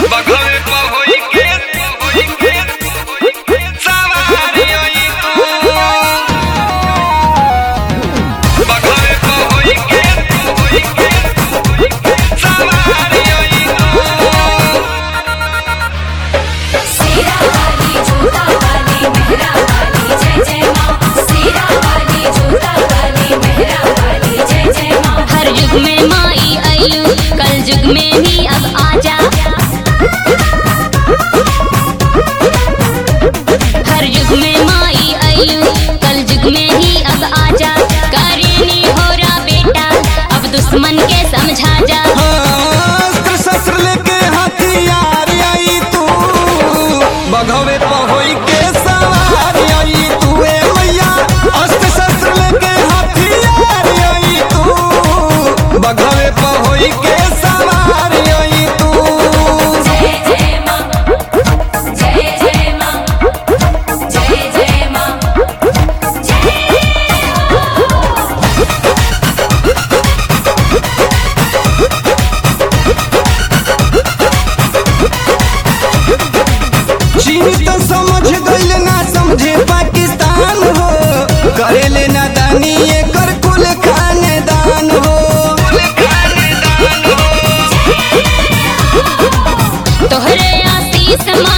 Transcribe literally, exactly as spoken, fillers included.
बघवे पे होई के होई के सवारी आई तू बघवे पे होई के होई के सवारी आई तू सीरा वाली जूता वाली मेहरा वाली जय जय माँ सीरा वाली जूता वाली मेहरा वाली जय जय माँ। हर युग में माई आयु कल युग में ही अब आजा हर युग में माई आयु कल युग में ही अब आजा करेनी हो रा बेटा अब दुश्मन के समझा जा अस्त्र शस्त्र लेके हथियार आई तू बघवे पे होई के सवार आई तू ए मैया अस्त्र शस्त्र लेके हथियार आई तू बघवे पे होई के सवार आई तू जय जय माँ जय जय माँ जय जय माँ जय चीन तो समझ गइल ना समझे पाकिस्तान हो करेले ना दानी एकर कुल खानदान हो तोहरे आशीष माँ